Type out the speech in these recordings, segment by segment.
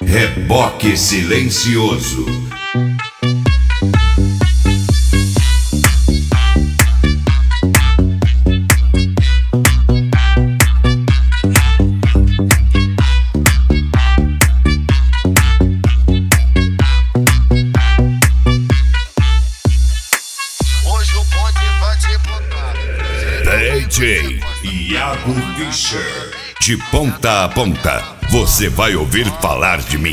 Reboque silencioso. Hoje o bonde vai te botar. DJ Iago Fischer. De ponta a ponta, você vai ouvir falar de mim.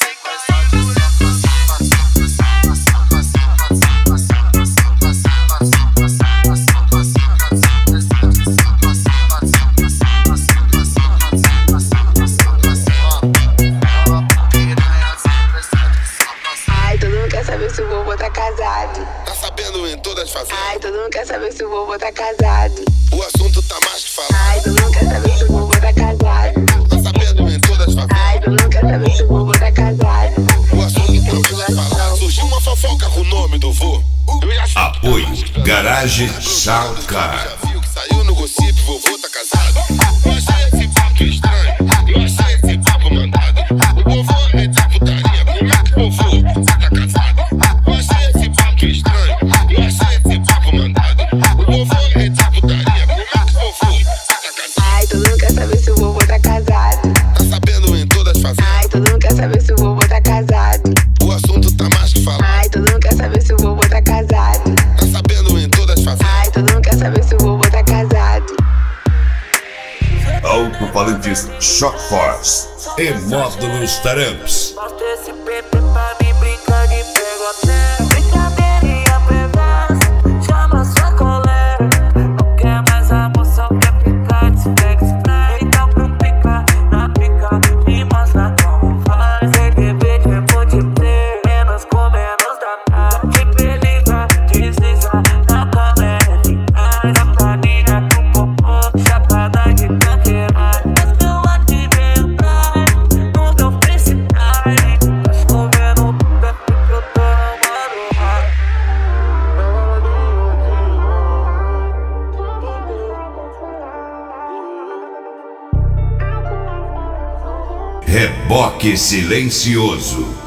Ai, todo mundo quer saber se o vovô tá casado. Tá sabendo em todas as favelas? Ai, todo mundo quer saber se o vovô tá casado. O assunto tá mais que falado. Ai, todo mundo quer saber se o vovô tá casado. Tá sabendo em todas as favelas? Ai, todo mundo quer saber se o vovô tá casado. O assunto tá mais que falado. Surgiu uma fofoca com o nome do vô. Eu já sei. Apoio Garage Soundcar. Já viu que saiu no gossip, vovô tá casado. Eu achei esse papo estranho. Eu achei esse papo mandado. O vovô é de putaria. Como é que o vovô tá casado? Eu achei esse papo estranho. Eu achei esse papo mandado. O vovô é de putaria. Como é que o vovô tá casado? Ai, todo mundo quer saber se o vovô tá casado. Tá sabendo em todas as favelas? Ai, todo mundo quer saber se o vovô tá casado. O assunto tá mais que falado. Ai, todo mundo quer saber se o vovô tá casado. Tá sabendo em todas as favelas? Ai, todo mundo quer saber se o vovô tá casado. Alto-falantes Shock Force e módulos Taramps. Mostra esse pepe pra mim brincar de pega-pega. Brincadeirinha perversa, chama sua colega. Não quer mais a moção, quer picar de pega spray. Então não pica, na pica, me mostra como faz. CDB de multiplayer, menos com menos dá. Que beleza, desliza na colera de trás. A planilha com popô, chapada de canteira. Mas meu lado veio atrás, no meu freestyle. Tá chovendo o pepe que eu tô amando. Reboque silencioso.